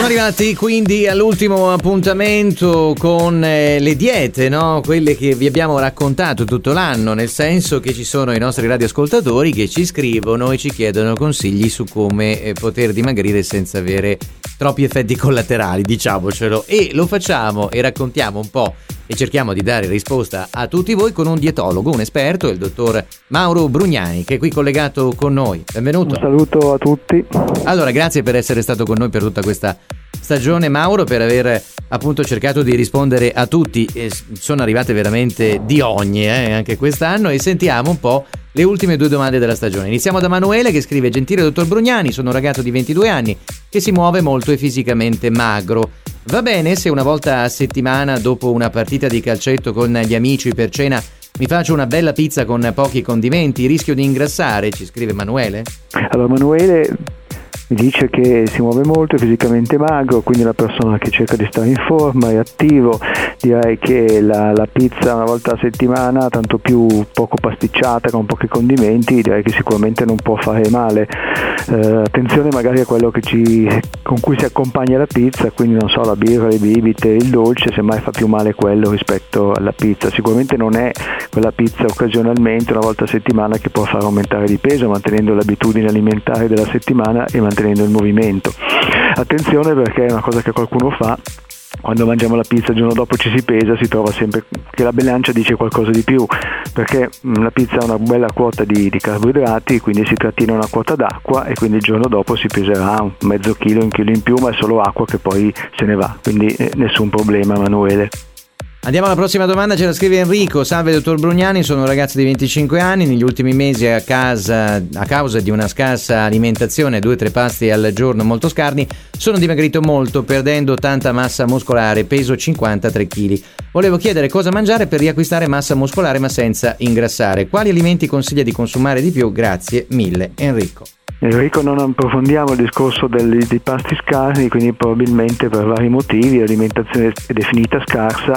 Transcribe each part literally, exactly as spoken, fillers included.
Siamo arrivati quindi all'ultimo appuntamento con eh, le diete, no? Quelle che vi abbiamo raccontato tutto l'anno, nel senso che ci sono i nostri radioascoltatori che ci scrivono e ci chiedono consigli su come eh, poter dimagrire senza avere troppi effetti collaterali, diciamocelo, e lo facciamo e raccontiamo un po' e cerchiamo di dare risposta a tutti voi con un dietologo, un esperto, il dottor Mauro Brugnani, che è qui collegato con noi. Benvenuto. Un saluto a tutti. Allora, grazie per essere stato con noi per tutta questa stagione, Mauro, per aver appunto cercato di rispondere a tutti. E sono arrivate veramente di ogni, eh, anche quest'anno, e sentiamo un po' le ultime due domande della stagione. Iniziamo da Manuele, che scrive: gentile dottor Brugnani, sono un ragazzo di ventidue anni che si muove molto e fisicamente magro. Va bene se una volta a settimana, dopo una partita di calcetto con gli amici per cena, mi faccio una bella pizza con pochi condimenti? Rischio di ingrassare? Ci scrive Emanuele. Allora, Emanuele mi dice che si muove molto, è fisicamente magro, quindi è una persona che cerca di stare in forma, è attivo. Direi che la, la pizza una volta a settimana, tanto più poco pasticciata, con pochi condimenti, direi che sicuramente non può fare male. Eh, attenzione magari a quello che ci, con cui si accompagna la pizza, quindi non so, la birra, le bibite, il dolce, semmai fa più male quello rispetto alla pizza. Sicuramente non è quella pizza occasionalmente, una volta a settimana, che può far aumentare di peso, mantenendo l'abitudine alimentare della settimana e mantenendo il movimento. Attenzione, perché è una cosa che qualcuno fa: quando mangiamo la pizza il giorno dopo ci si pesa, si trova sempre che la bilancia dice qualcosa di più, perché la pizza ha una bella quota di, di carboidrati, quindi si trattiene una quota d'acqua e quindi il giorno dopo si peserà un mezzo chilo, un chilo in più, ma è solo acqua che poi se ne va, quindi eh, nessun problema, Emanuele. Andiamo alla prossima domanda, ce la scrive Enrico. Salve dottor Brugnani, sono un ragazzo di venticinque anni, negli ultimi mesi a, casa, a causa di una scarsa alimentazione, due o tre pasti al giorno molto scarni, sono dimagrito molto, perdendo tanta massa muscolare, peso cinquantatré chili. Volevo chiedere cosa mangiare per riacquistare massa muscolare ma senza ingrassare. Quali alimenti consiglia di consumare di più? Grazie mille, Enrico. Enrico, non approfondiamo il discorso dei, dei pasti scarsi, quindi probabilmente per vari motivi l'alimentazione è definita scarsa,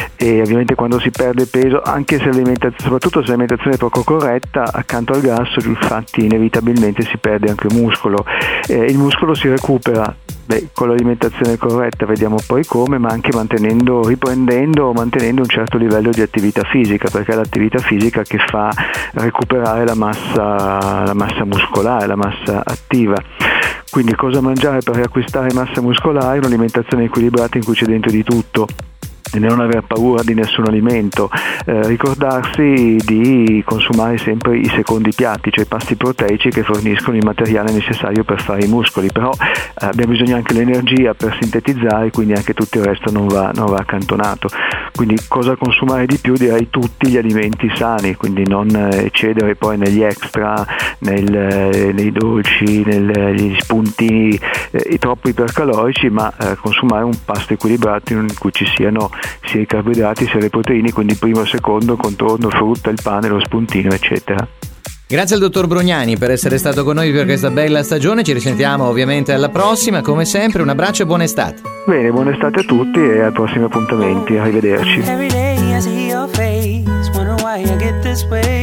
e ovviamente quando si perde peso, anche se l'alimentazione, soprattutto se l'alimentazione è poco corretta, accanto al grasso infatti inevitabilmente si perde anche muscolo. Eh, il muscolo si recupera beh, con l'alimentazione corretta, vediamo poi come, ma anche mantenendo, riprendendo o mantenendo un certo livello di attività fisica, perché è l'attività fisica che fa recuperare la massa, la massa muscolare, la massa attiva. Quindi cosa mangiare per riacquistare massa muscolare? Un'alimentazione equilibrata in cui c'è dentro di tutto e non aver paura di nessun alimento, eh, ricordarsi di consumare sempre i secondi piatti, cioè i pasti proteici che forniscono il materiale necessario per fare i muscoli, però eh, abbiamo bisogno anche dell'energia per sintetizzare, quindi anche tutto il resto non va, non va accantonato. Quindi cosa consumare di più? Direi tutti gli alimenti sani, quindi non eccedere poi negli extra, nel, eh, nei dolci, negli spuntini eh, troppo ipercalorici, ma eh, consumare un pasto equilibrato in cui ci siano sia i carboidrati sia le proteine, quindi primo, secondo, contorno, frutta, il pane, lo spuntino, eccetera. Grazie al dottor Brugnani per essere stato con noi per questa bella stagione, ci risentiamo ovviamente alla prossima, come sempre un abbraccio e buona estate. Bene, buona estate a tutti e ai prossimi appuntamenti, arrivederci.